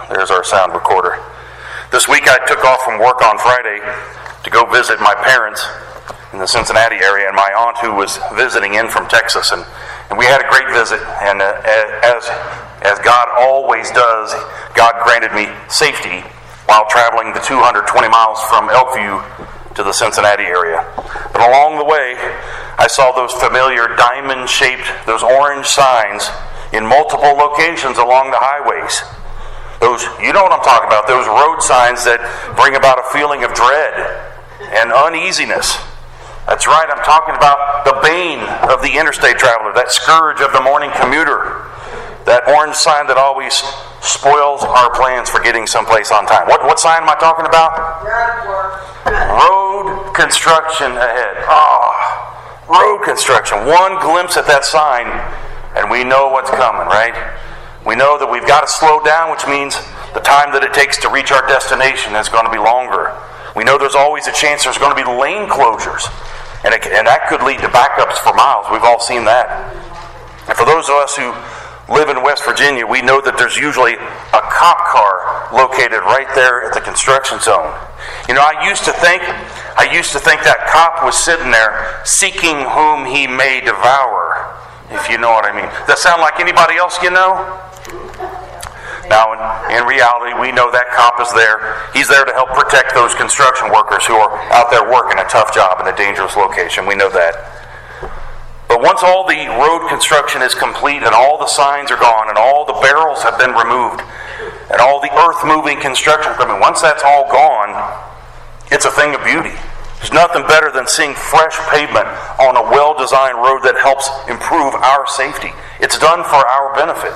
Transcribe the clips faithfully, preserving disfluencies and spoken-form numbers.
There's our sound recorder. This week I took off from work on Friday to go visit my parents in the Cincinnati area, and my aunt who was visiting in from Texas, and, and we had a great visit. And uh, as as God always does, God granted me safety while traveling the two hundred twenty miles from Elkview to the Cincinnati area. But along the way, I saw those familiar diamond-shaped, those orange signs in multiple locations along the highways. Those, you know what I'm talking about, those road signs that bring about a feeling of dread and uneasiness. That's right, I'm talking about the bane of the interstate traveler, that scourge of the morning commuter, that orange sign that always spoils our plans for getting someplace on time. What, what sign am I talking about? Road construction ahead. Ah, road construction. One glimpse at that sign, and we know what's coming, right? We know that we've got to slow down, which means the time that it takes to reach our destination is going to be longer. We know there's always a chance there's going to be lane closures, and, it, and that could lead to backups for miles. We've all seen that. And for those of us who live in West Virginia, we know that there's usually a cop car located right there at the construction zone. You know, I used to think, I used to think that cop was sitting there seeking whom he may devour, if you know what I mean. Does that sound like anybody else you know? Now, in, in reality, we know that cop is there. He's there to help protect those construction workers who are out there working a tough job in a dangerous location. We know that. But once all the road construction is complete and all the signs are gone and all the barrels have been removed and all the earth-moving construction equipment, once that's all gone, it's a thing of beauty. There's nothing better than seeing fresh pavement on a well-designed road that helps improve our safety. It's done for our benefit.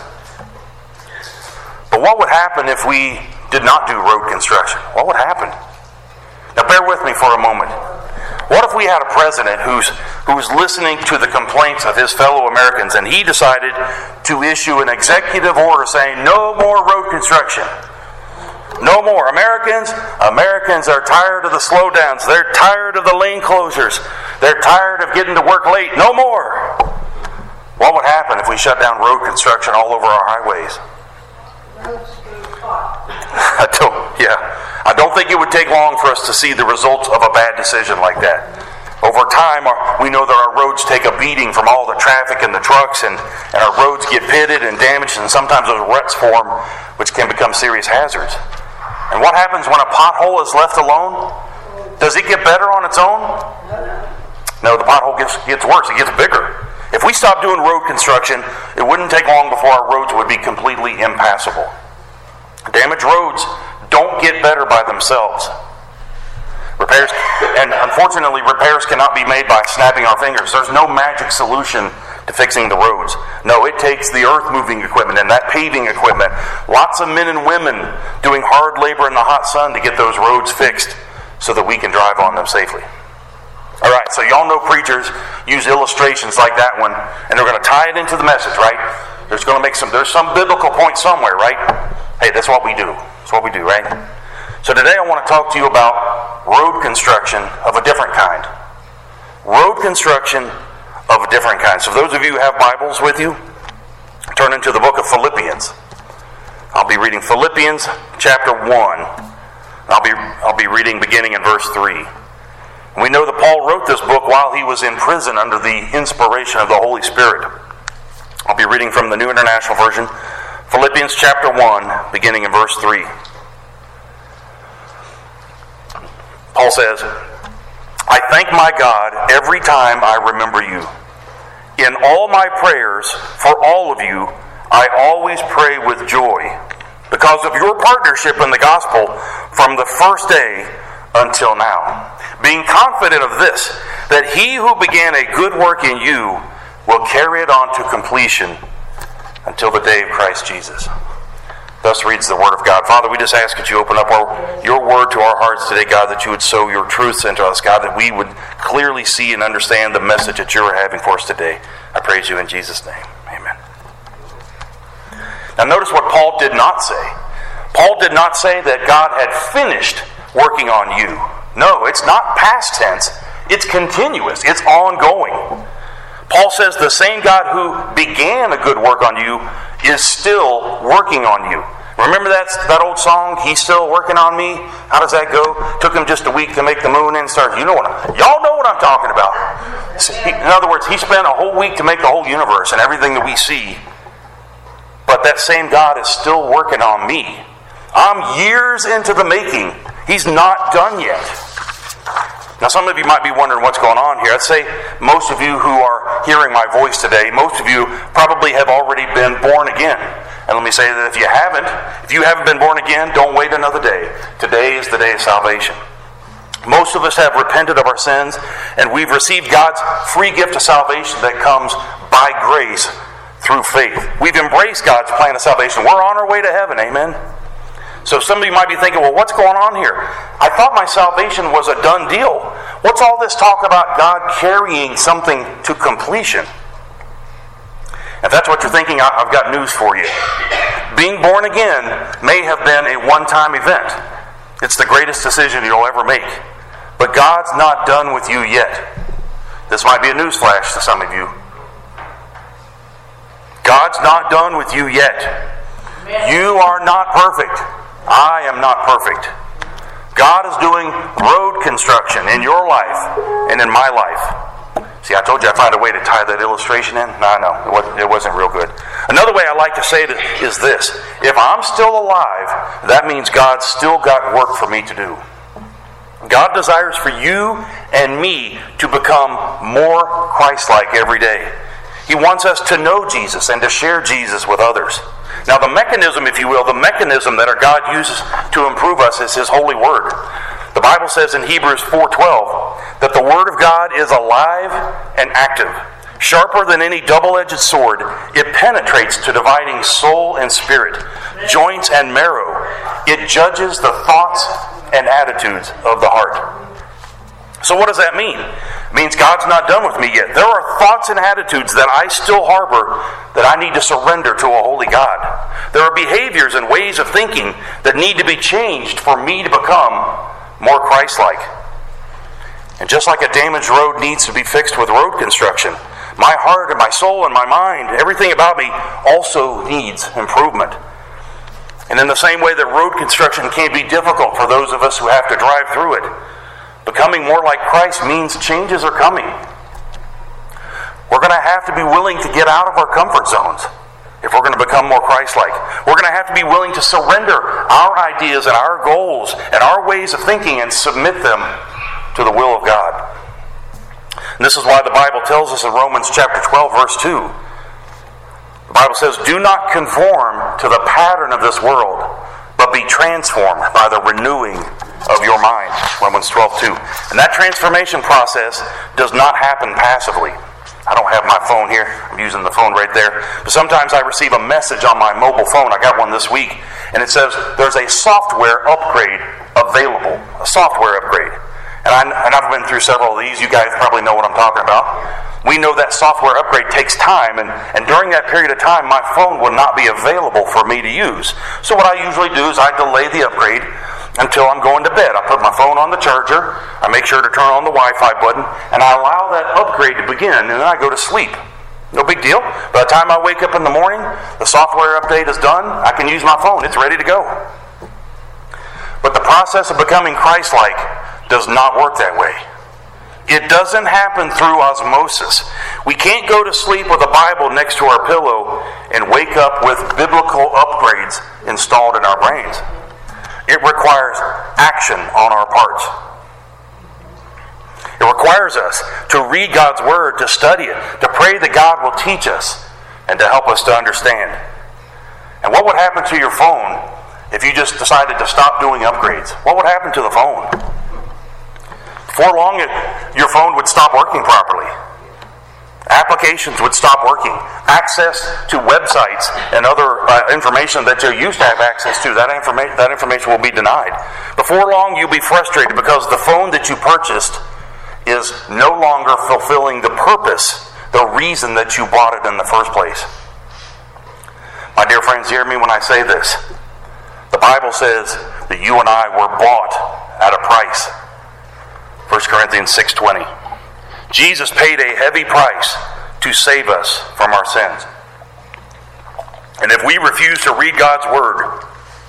But what would happen if we did not do road construction? What would happen? Now bear with me for a moment. What if we had a president who's who's listening to the complaints of his fellow Americans and he decided to issue an executive order saying no more road construction? No more. Americans, Americans are tired of the slowdowns. They're tired of the lane closures. They're tired of getting to work late. No more. What would happen if we shut down road construction all over our highways? I don't, yeah. I don't think it would take long for us to see the results of a bad decision like that. Over time, our, we know that our roads take a beating from all the traffic and the trucks, and, and our roads get pitted and damaged, and sometimes those ruts form, which can become serious hazards. And what happens when a pothole is left alone? Does it get better on its own? No, the pothole gets, gets worse. It gets bigger. If we stopped doing road construction, it wouldn't take long before our roads would be completely impassable. Damaged roads don't get better by themselves. Repairs, and unfortunately, repairs cannot be made by snapping our fingers. There's no magic solution to fixing the roads. No, it takes the earth-moving equipment and that paving equipment. Lots of men and women doing hard labor in the hot sun to get those roads fixed so that we can drive on them safely. All right, so y'all know preachers use illustrations like that one, and they're going to tie it into the message, right? There's going to make some. There's some biblical point somewhere, right? Hey, that's what we do. That's what we do, right? So today I want to talk to you about road construction of a different kind. Road construction of a different kind. So those of you who have Bibles with you, turn into the book of Philippians. I'll be reading Philippians chapter one. I'll be I'll be reading beginning in verse three. We know that Paul wrote this book while he was in prison under the inspiration of the Holy Spirit. I'll be reading from the New International Version, Philippians chapter one, beginning in verse three. Paul says, I thank my God every time I remember you. In all my prayers for all of you, I always pray with joy because of your partnership in the gospel from the first day until now, being confident of this, that he who began a good work in you will carry it on to completion until the day of Christ Jesus. Thus reads the Word of God. Father, we just ask that you open up our, your Word to our hearts today, God, that you would sow your truths into us, God, that we would clearly see and understand the message that you are having for us today. I praise you in Jesus' name. Amen. Now notice what Paul did not say. Paul did not say that God had finished working on you. No, it's not past tense. It's continuous. It's ongoing. Paul says the same God who began a good work on you is still working on you. Remember that, that old song, He's Still Working on Me? How does that go? Took him just a week to make the moon and stars. You know what I'm, y'all know what I'm talking about. In other words, he spent a whole week to make the whole universe and everything that we see. But that same God is still working on me. I'm years into the making. He's not done yet. Now, some of you might be wondering what's going on here. I'd say most of you who are hearing my voice today, most of you probably have already been born again. And let me say that if you haven't, if you haven't been born again, don't wait another day. Today is the day of salvation. Most of us have repented of our sins, and we've received God's free gift of salvation that comes by grace through faith. We've embraced God's plan of salvation. We're on our way to heaven, amen? So some of you might be thinking, well, what's going on here? I thought my salvation was a done deal. What's all this talk about God carrying something to completion? If that's what you're thinking, I've got news for you. Being born again may have been a one-time event. It's the greatest decision you'll ever make. But God's not done with you yet. This might be a news flash to some of you. God's not done with you yet. You are not perfect. I am not perfect. God is doing road construction in your life and in my life. See, I told you I'd find a way to tie that illustration in. No, no, it wasn't, it wasn't real good. Another way I like to say it is this. If I'm still alive, that means God's still got work for me to do. God desires for you and me to become more Christ-like every day. He wants us to know Jesus and to share Jesus with others. Now, the mechanism, if you will, the mechanism that our God uses to improve us is His holy word. The Bible says in Hebrews four twelve that the Word of God is alive and active, sharper than any double-edged sword. It penetrates to dividing soul and spirit, joints and marrow. It judges the thoughts and attitudes of the heart. So what does that mean? It means God's not done with me yet. There are thoughts and attitudes that I still harbor that I need to surrender to a holy God. There are behaviors and ways of thinking that need to be changed for me to become more Christ-like. And just like a damaged road needs to be fixed with road construction, my heart and my soul and my mind, everything about me also needs improvement. And in the same way that road construction can be difficult for those of us who have to drive through it, becoming more like Christ means changes are coming. We're going to have to be willing to get out of our comfort zones if we're going to become more Christ-like. We're going to have to be willing to surrender our ideas and our goals and our ways of thinking and submit them to the will of God. And this is why the Bible tells us in Romans chapter twelve, verse two. The Bible says, "Do not conform to the pattern of this world, but be transformed by the renewing of your mind." Romans twelve two. And that transformation process does not happen passively. I don't have my phone here. I'm using the phone right there. But sometimes I receive a message on my mobile phone. I got one this week. And it says there's a software upgrade available. A software upgrade. And, I, and I've been through several of these. You guys probably know what I'm talking about. We know that software upgrade takes time. And, and during that period of time, my phone will not be available for me to use. So what I usually do is I delay the upgrade until I'm going to bed. I put my phone on the charger, I make sure to turn on the Wi-Fi button, and I allow that upgrade to begin, and then I go to sleep. No big deal. By the time I wake up in the morning, the software update is done, I can use my phone. It's ready to go. But the process of becoming Christ-like does not work that way. It doesn't happen through osmosis. We can't go to sleep with a Bible next to our pillow and wake up with biblical upgrades installed in our brains. It requires action on our parts. It requires us to read God's Word, to study it, to pray that God will teach us, and to help us to understand. And what would happen to your phone if you just decided to stop doing upgrades? What would happen to the phone? Before long, it, your phone would stop working properly. Applications would stop working. Access to websites and other uh, information that you used to have access to, that, informa- that information will be denied. Before long, you'll be frustrated because the phone that you purchased is no longer fulfilling the purpose, the reason that you bought it in the first place. My dear friends, hear me when I say this. The Bible says that you and I were bought at a price. First Corinthians six twenty. Jesus paid a heavy price to save us from our sins. And if we refuse to read God's Word,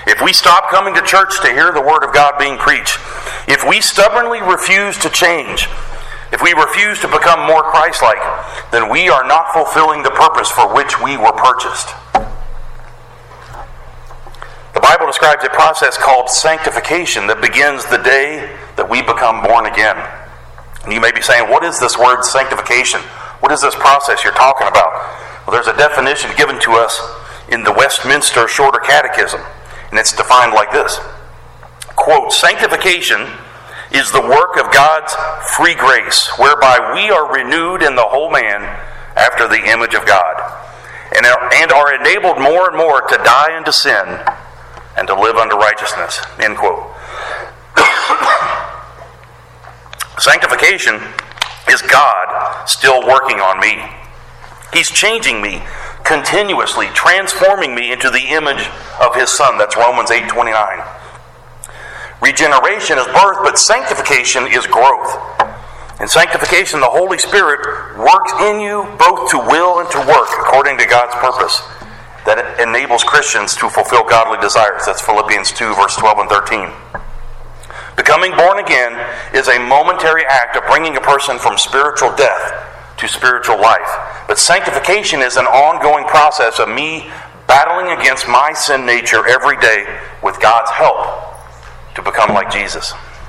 if we stop coming to church to hear the Word of God being preached, if we stubbornly refuse to change, if we refuse to become more Christ-like, then we are not fulfilling the purpose for which we were purchased. The Bible describes a process called sanctification that begins the day that we become born again. And you may be saying, what is this word sanctification? What is this process you're talking about? Well, there's a definition given to us in the Westminster Shorter Catechism, and it's defined like this. Quote, sanctification is the work of God's free grace, whereby we are renewed in the whole man after the image of God, and are, and are enabled more and more to die unto sin and to live unto righteousness. End quote. Sanctification is God still working on me. He's changing me continuously, transforming me into the image of His Son. That's Romans eight twenty-nine. Regeneration is birth, but sanctification is growth. In sanctification, the Holy Spirit works in you both to will and to work according to God's purpose that enables Christians to fulfill godly desires. That's Philippians two, verse twelve and thirteen. Becoming born again is a momentary act of bringing a person from spiritual death to spiritual life. But sanctification is an ongoing process of me battling against my sin nature every day with God's help to become like Jesus.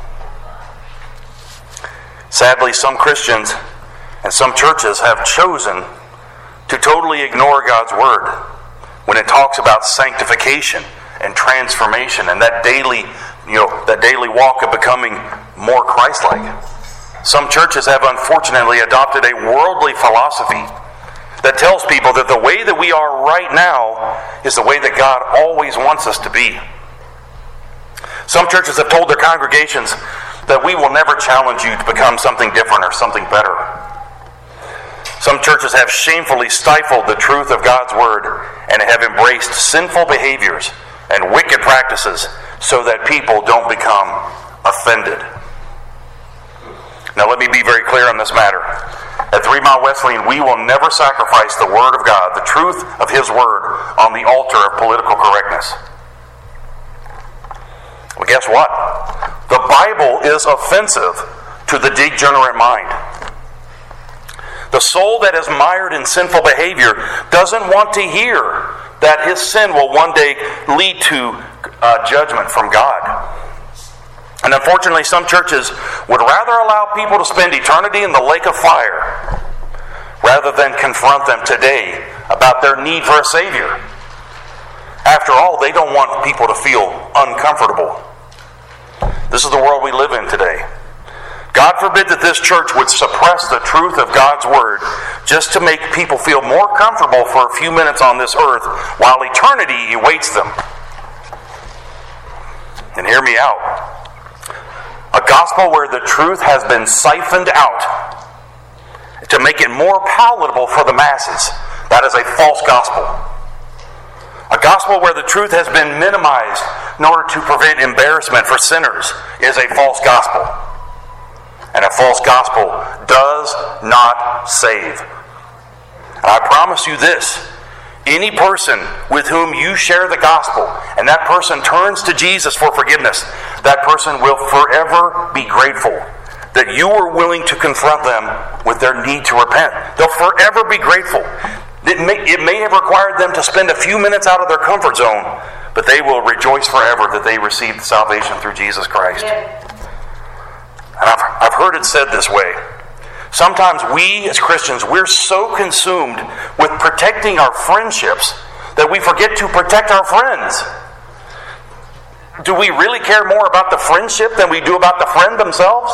Sadly, some Christians and some churches have chosen to totally ignore God's Word when it talks about sanctification and transformation and that daily You know, that daily walk of becoming more Christ-like. Some churches have unfortunately adopted a worldly philosophy that tells people that the way that we are right now is the way that God always wants us to be. Some churches have told their congregations that we will never challenge you to become something different or something better. Some churches have shamefully stifled the truth of God's Word and have embraced sinful behaviors and wicked practices so that people don't become offended. Now let me be very clear on this matter. At Three Mile Wesleyan, we will never sacrifice the Word of God, the truth of His Word, on the altar of political correctness. Well, guess what? The Bible is offensive to the degenerate mind. The soul that is mired in sinful behavior doesn't want to hear that his sin will one day lead to uh, judgment from God. And unfortunately, some churches would rather allow people to spend eternity in the lake of fire rather than confront them today about their need for a Savior. After all, they don't want people to feel uncomfortable. This is the world we live in today. God forbid that this church would suppress the truth of God's Word just to make people feel more comfortable for a few minutes on this earth while eternity awaits them. And hear me out. A gospel where the truth has been siphoned out to make it more palatable for the masses, that is a false gospel. A gospel where the truth has been minimized in order to prevent embarrassment for sinners is a false gospel. And a false gospel does not save. And I promise you this, any person with whom you share the gospel and that person turns to Jesus for forgiveness, that person will forever be grateful that you were willing to confront them with their need to repent. They'll forever be grateful. It may, it may have required them to spend a few minutes out of their comfort zone, but they will rejoice forever that they received salvation through Jesus Christ. Yeah. And I've, I've heard it said this way. Sometimes we as Christians, we're so consumed with protecting our friendships that we forget to protect our friends. Do we really care more about the friendship than we do about the friend themselves?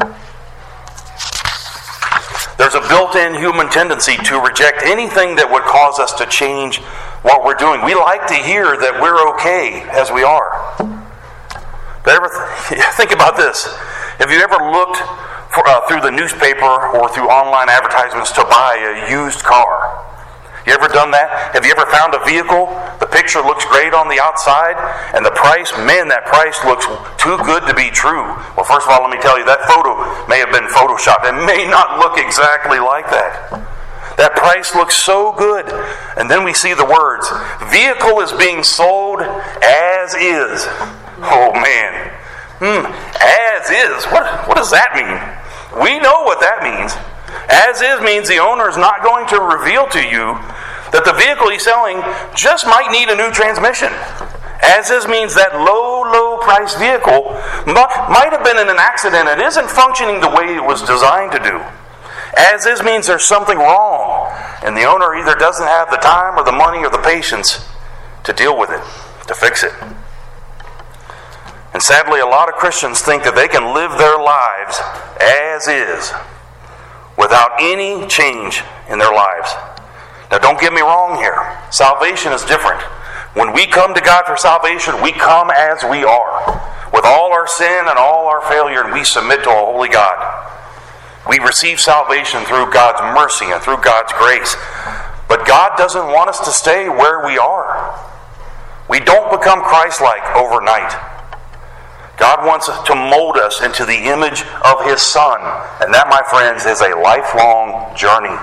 There's a built-in human tendency to reject anything that would cause us to change what we're doing. We like to hear that we're okay as we are. But ever th- think about this. Have you ever looked for, uh, through the newspaper or through online advertisements to buy a used car? You ever done that? Have you ever found a vehicle? The picture looks great on the outside, and the price, man, that price looks too good to be true. Well, first of all, let me tell you, that photo may have been photoshopped. It may not look exactly like that. That price looks so good. And then we see the words, vehicle is being sold as as is. Oh man. Hmm. As is. What, what does that mean? We know what that means. As is means the owner is not going to reveal to you that the vehicle he's selling just might need a new transmission. As is means that low, low price vehicle might have been in an accident. It isn't functioning the way it was designed to do. As is means there's something wrong, and the owner either doesn't have the time or the money or the patience to deal with it, to fix it. And sadly, a lot of Christians think that they can live their lives as is without any change in their lives. Now, don't get me wrong here. Salvation is different. When we come to God for salvation, we come as we are, with all our sin and all our failure, and we submit to a holy God. We receive salvation through God's mercy and through God's grace. But God doesn't want us to stay where we are. We don't become Christ-like overnight. God wants to mold us into the image of His Son. And that, my friends, is a lifelong journey.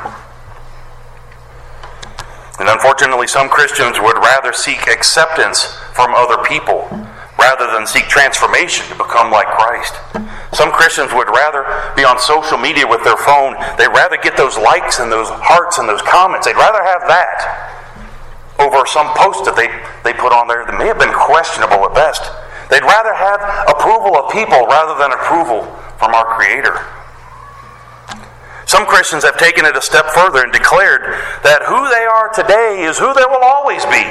And unfortunately, some Christians would rather seek acceptance from other people rather than seek transformation to become like Christ. Some Christians would rather be on social media with their phone. They'd rather get those likes and those hearts and those comments. They'd rather have that over some post that they, they put on there that may have been questionable at best. They'd rather have approval of people rather than approval from our Creator. Some Christians have taken it a step further and declared that who they are today is who they will always be.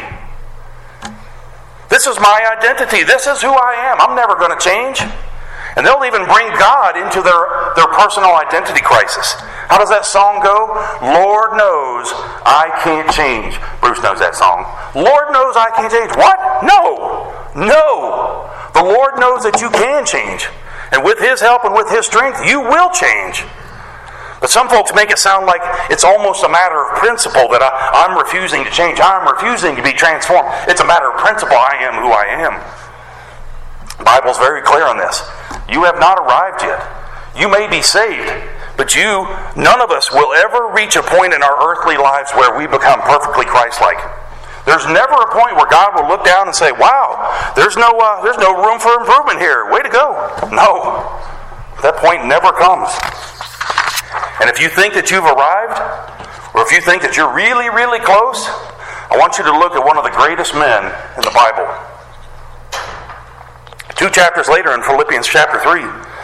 This is my identity. This is who I am. I'm never going to change. And they'll even bring God into their, their personal identity crisis. How does that song go? Lord knows I can't change. Bruce knows that song. Lord knows I can't change. What? No. No. The Lord knows that you can change. And with His help and with His strength, you will change. But some folks make it sound like it's almost a matter of principle that I, I'm refusing to change. I'm refusing to be transformed. It's a matter of principle. I am who I am. The Bible's very clear on this. You have not arrived yet. You may be saved, but you, none of us will ever reach a point in our earthly lives where we become perfectly Christ-like. There's never a point where God will look down and say, wow, there's no, uh, there's no room for improvement here. Way to go. No. That point never comes. And if you think that you've arrived, or if you think that you're really, really close, I want you to look at one of the greatest men in the Bible. Two chapters later in Philippians chapter three,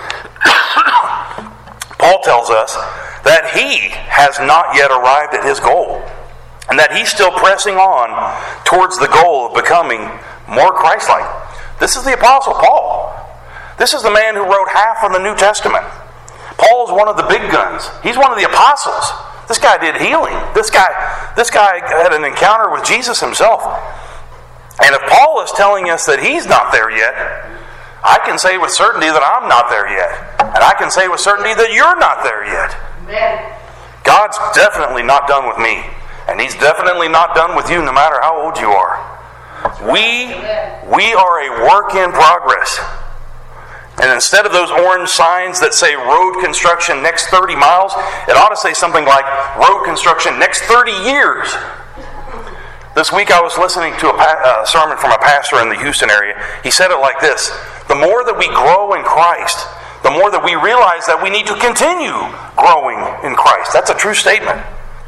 Paul tells us that he has not yet arrived at his goal, and that he's still pressing on towards the goal of becoming more Christ-like. This is the Apostle Paul. This is the man who wrote half of the New Testament. Paul's one of the big guns. He's one of the apostles. This guy did healing. This guy, this guy had an encounter with Jesus himself. And if Paul is telling us that he's not there yet, I can say with certainty that I'm not there yet. And I can say with certainty that you're not there yet. Amen. God's definitely not done with me. And He's definitely not done with you no matter how old you are. We, we are a work in progress. And instead of those orange signs that say road construction next thirty miles, it ought to say something like road construction next thirty years. This week I was listening to a uh, sermon from a pastor in the Houston area. He said it like this: the more that we grow in Christ, the more that we realize that we need to continue growing in Christ. That's a true statement.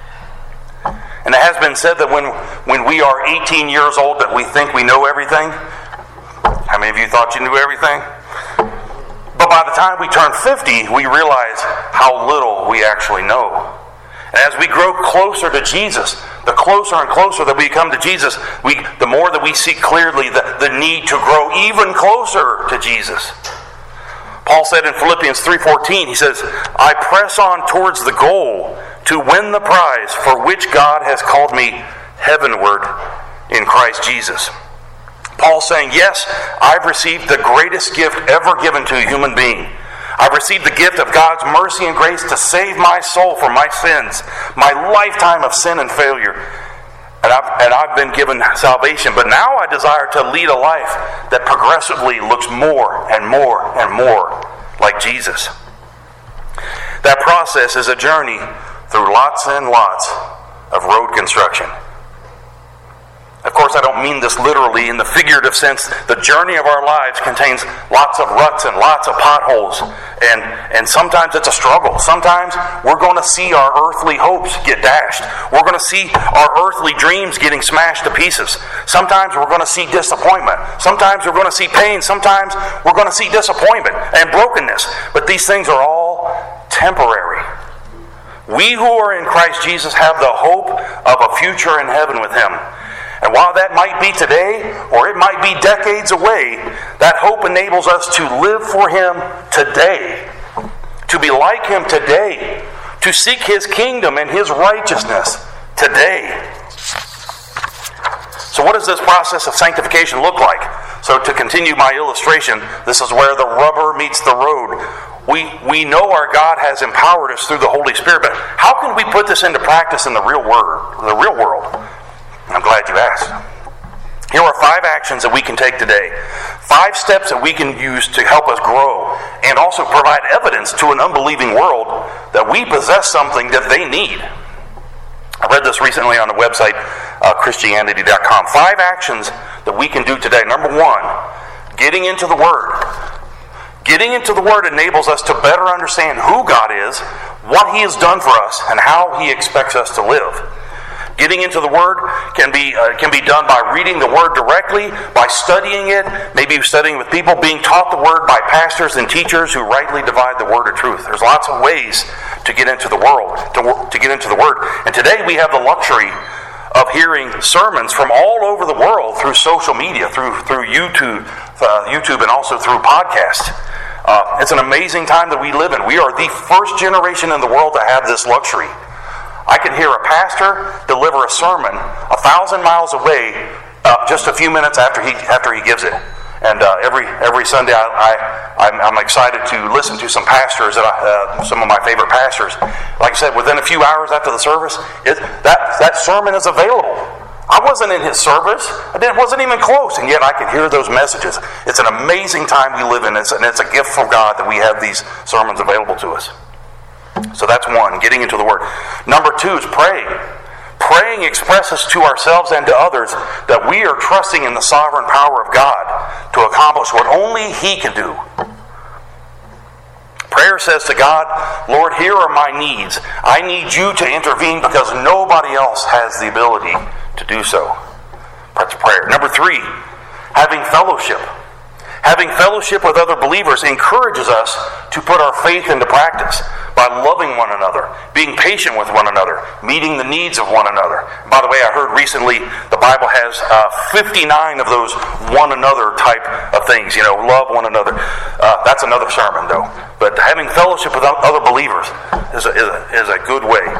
And it has been said that when, when we are eighteen years old that we think we know everything. How many of you thought you knew everything? But by the time we turn fifty, we realize how little we actually know. And as we grow closer to Jesus, the closer and closer that we come to Jesus, we, the more that we see clearly the, the need to grow even closer to Jesus. Paul said in Philippians three fourteen, he says, I press on towards the goal to win the prize for which God has called me heavenward in Christ Jesus. Paul's saying, yes, I've received the greatest gift ever given to a human being. I've received the gift of God's mercy and grace to save my soul from my sins, my lifetime of sin and failure. And I've, and I've been given salvation. But now I desire to lead a life that progressively looks more and more and more like Jesus. That process is a journey through lots and lots of road construction. Of course, I don't mean this literally. In the figurative sense, the journey of our lives contains lots of ruts and lots of potholes. And, and sometimes it's a struggle. Sometimes we're going to see our earthly hopes get dashed. We're going to see our earthly dreams getting smashed to pieces. Sometimes we're going to see disappointment. Sometimes we're going to see pain. Sometimes we're going to see disappointment and brokenness. But these things are all temporary. We who are in Christ Jesus have the hope of a future in heaven with Him. And while that might be today, or it might be decades away, that hope enables us to live for Him today, to be like Him today, to seek His kingdom and His righteousness today. So what does this process of sanctification look like? So to continue my illustration, this is where the rubber meets the road. We, we know our God has empowered us through the Holy Spirit, but how can we put this into practice in the real world? The real world? I'm glad you asked. Here are five actions that we can take today. Five steps that we can use to help us grow and also provide evidence to an unbelieving world that we possess something that they need. I read this recently on the website, uh, Christianity dot com. Five actions that we can do today. Number one, getting into the Word. Getting into the Word enables us to better understand who God is, what He has done for us, and how He expects us to live. Getting into the Word can be uh, can be done by reading the Word directly, by studying it, maybe studying with people, being taught the Word by pastors and teachers who rightly divide the Word of truth. There's lots of ways to get into the world, to, to get into the Word. And today we have the luxury of hearing sermons from all over the world through social media, through through YouTube, uh, YouTube, and also through podcasts. Uh, it's an amazing time that we live in. We are the first generation in the world to have this luxury. I can hear a pastor deliver a sermon a thousand miles away, uh, just a few minutes after he after he gives it. And uh, every every Sunday, I, I I'm, I'm excited to listen to some pastors that I, uh, some of my favorite pastors. Like I said, within a few hours after the service, it, that that sermon is available. I wasn't in his service; I didn't, wasn't even close, and yet I could hear those messages. It's an amazing time we live in, it's, and it's a gift from God that we have these sermons available to us. So that's one, getting into the Word. Number two is praying. Praying expresses to ourselves and to others that we are trusting in the sovereign power of God to accomplish what only He can do. Prayer says to God, Lord, here are my needs. I need you to intervene because nobody else has the ability to do so. That's prayer. Number three, having fellowship. Having fellowship with other believers encourages us to put our faith into practice by loving one another, being patient with one another, meeting the needs of one another. By the way, I heard recently the Bible has uh, fifty-nine of those one another type of things. You know, love one another. Uh, that's another sermon, though. But having fellowship with other believers is a, is a, is a good way.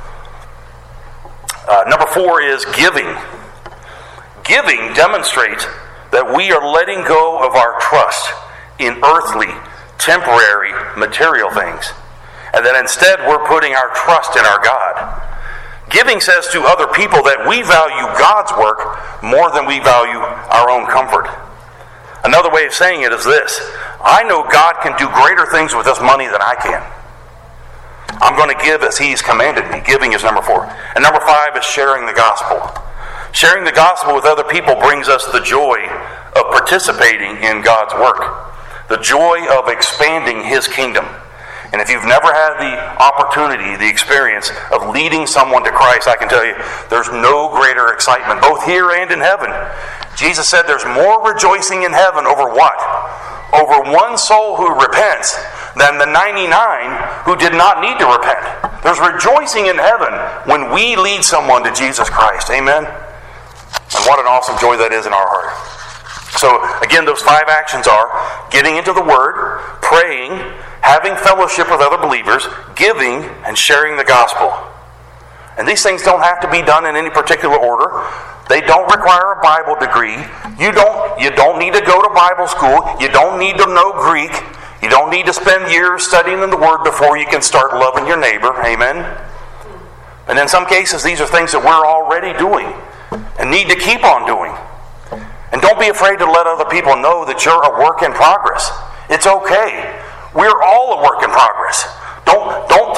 Uh, number four is giving. Giving demonstrates that we are letting go of our trust in earthly, temporary, material things. And that instead we're putting our trust in our God. Giving says to other people that we value God's work more than we value our own comfort. Another way of saying it is this: I know God can do greater things with this money than I can. I'm going to give as He's commanded me. Giving is number four. And number five is sharing the gospel. Sharing the gospel with other people brings us the joy of participating in God's work, the joy of expanding His kingdom. And if you've never had the opportunity, the experience of leading someone to Christ, I can tell you there's no greater excitement, both here and in heaven. Jesus said there's more rejoicing in heaven over what? Over one soul who repents than the ninety-nine who did not need to repent. There's rejoicing in heaven when we lead someone to Jesus Christ. Amen? And what an awesome joy that is in our heart. So, again, those five actions are getting into the Word, praying, having fellowship with other believers, giving, and sharing the gospel. And these things don't have to be done in any particular order. They don't require a Bible degree. You don't, you don't need to go to Bible school. You don't need to know Greek. You don't need to spend years studying in the Word before you can start loving your neighbor. Amen? And in some cases, these are things that we're already doing and need to keep on doing. And don't be afraid to let other people know that you're a work in progress. It's okay. We're all a work in progress. Don't don't take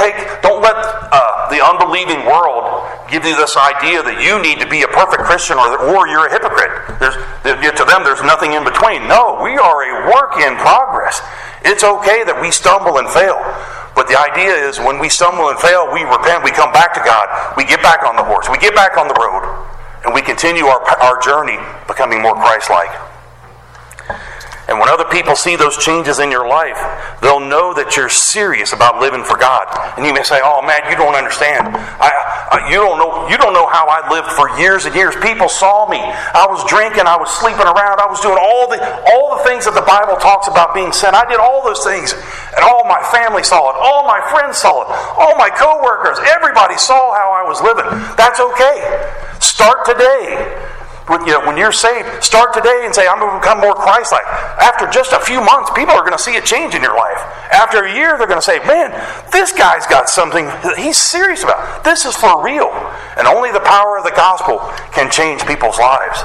don't let uh, the unbelieving world give you this idea that you need to be a perfect Christian or, or you're a hypocrite. There's, to them, there's nothing in between. No, we are a work in progress. It's okay that we stumble and fail. But the idea is when we stumble and fail, we repent, we come back to God, we get back on the horse, we get back on the road, and we continue our, our journey becoming more Christ-like. And when other people see those changes in your life, they'll know that you're serious about living for God. And you may say, "Oh man, you don't understand. I, I, you don't know. You don't know how I lived for years and years. People saw me. I was drinking. I was sleeping around. I was doing all the all the things that the Bible talks about being sin. I did all those things, and all my family saw it. All my friends saw it. All my coworkers. Everybody saw how I was living. That's okay. Start today." When, you know, when you're saved, start today and say, "I'm going to become more Christ-like." After just a few months, people are going to see a change in your life. After a year, they're going to say, "Man, this guy's got something he's serious about. This is for real." And only the power of the gospel can change people's lives.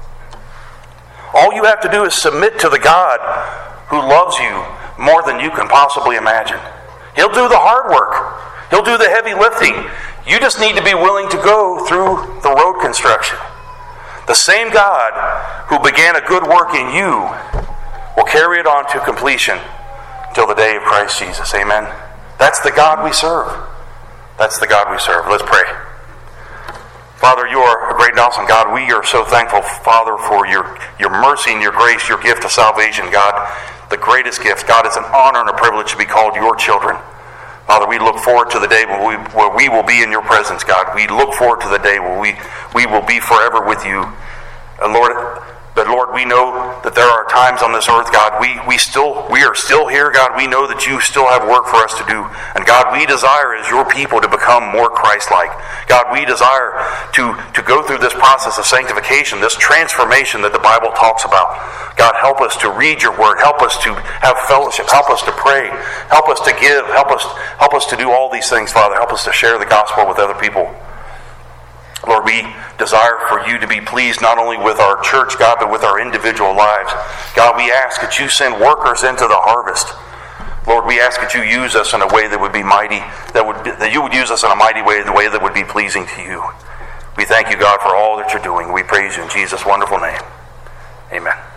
All you have to do is submit to the God who loves you more than you can possibly imagine. He'll do the hard work. He'll do the heavy lifting. You just need to be willing to go through the road construction. The same God who began a good work in you will carry it on to completion until the day of Christ Jesus. Amen. That's the God we serve. That's the God we serve. Let's pray. Father, you are a great and awesome God. We are so thankful, Father, for your, your mercy and your grace, your gift of salvation, God. The greatest gift. God, it's an honor and a privilege to be called your children. Father, we look forward to the day where we, where we will be in your presence, God. We look forward to the day where we, we will be forever with you. And Lord, but Lord, we know that there are times on this earth, God, we, we still we are still here, God. We know that you still have work for us to do. And God, we desire as your people to become more Christ-like. God, we desire to, to go through this process of sanctification, this transformation that the Bible talks about. God, help us to read your word. Help us to have fellowship. Help us to pray. Help us to give. Help us, help us to do all these things, Father. Help us to share the gospel with other people. Lord, we desire for you to be pleased not only with our church, God, but with our individual lives. God, we ask that you send workers into the harvest. Lord, we ask that you use us in a way that would be mighty, that would that you would use us in a mighty way, the way that would be pleasing to you. We thank you, God, for all that you're doing. We praise you in Jesus' wonderful name. Amen.